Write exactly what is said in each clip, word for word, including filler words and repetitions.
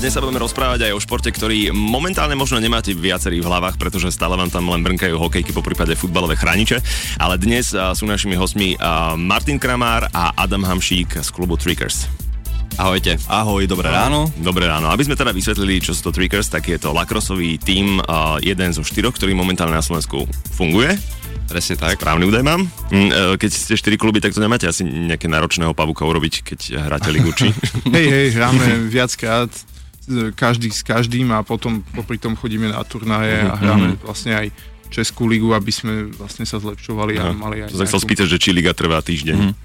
dnes sa budeme rozprávať aj o športe, ktorý momentálne možno nemáte viacerí v hlavách, pretože stále vám tam len brnkajú hokejky, po prípade futbalové chrániče. Ale dnes sú našimi hostmi Martin Kramár a Adam Hamšík z klubu Trickers. Ahojte. Ahoj, dobré ráno. Dobré ráno. Aby sme teda vysvetlili, čo sú to Trickers, tak je to lacrossový tím, jeden zo štyroch, ktorý momentálne na Slovensku funguje. Presne tak. Správny údaj mám. Keď ste štyri kluby, tak to nemáte asi nejaké náročného pavuka urobiť, keď hráte ligu, či? Hej, hej, hráme viackrát, každý s každým a potom popri tom chodíme na turnaje a hráme vlastne aj Českú ligu, aby sme vlastne sa zlepšovali a mali aj... To sa chcel spýtať, že či liga trvá týždeň. Mm.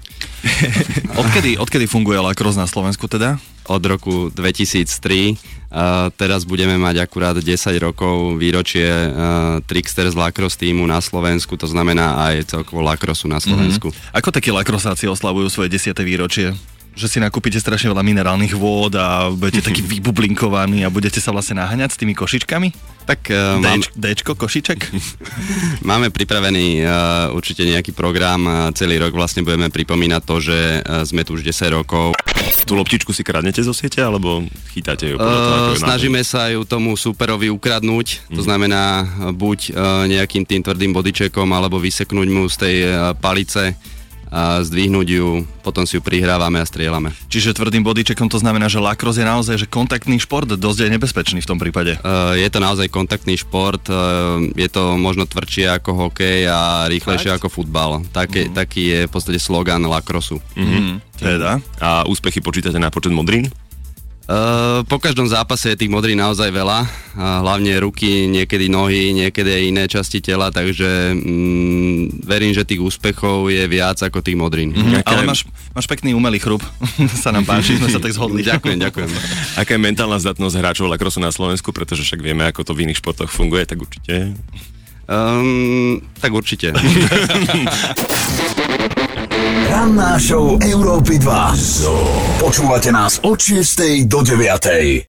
odkedy, odkedy funguje lacrosse na Slovensku teda? Od roku dvetisíctri. Uh, teraz budeme mať akurát desať rokov výročie uh, Tricksters lacrosse týmu na Slovensku, to znamená aj celkovo lacrossu na Slovensku. Mm-hmm. Ako takí lacrossáci oslavujú svoje desiate výročie? Že si nakúpite strašne veľa minerálnych vôd a budete takí vybublinkovaní a budete sa vlastne naháňať s tými košičkami? Tak uh, Dč, Dčko, košiček? Máme pripravený uh, určite nejaký program. Celý rok vlastne budeme pripomínať to, že uh, sme tu už desať rokov. Tú loptičku si kradnete zo siete, alebo chytáte ju? Uh, snažíme sa ju tomu súperovi ukradnúť. Mm. To znamená buď uh, nejakým tým tvrdým bodyčekom, alebo vyseknúť mu z tej uh, palice, a zdvihnúť ju, potom si ju prihrávame a strieľame. Čiže tvrdým bodyčekom to znamená, že lacrosse je naozaj že kontaktný šport, dosť aj nebezpečný v tom prípade. Uh, je to naozaj kontaktný šport, uh, je to možno tvrdšie ako hokej a rýchlejšie Fakt? ako futbal. Taký, mm-hmm. taký je v podstate slogan lacrossu. Mm-hmm. Teda? A úspechy počítate na počet modrín? Uh, po každom zápase je tých modrín naozaj veľa, uh, hlavne ruky, niekedy nohy, niekedy aj iné časti tela, takže mm, verím, že tých úspechov je viac ako tých modrín. Mm-hmm. Ale máš, máš pekný umelý chrup, sa nám páči, sme sa tak zhodli. Ďakujem, ďakujem. Aká je mentálna zdatnosť hráčov lacrossu na Slovensku, pretože však vieme, ako to v iných športoch funguje, tak určite... Um, tak určite. Ranná show Európy dva. Počúvate nás od šiestej do deviatej.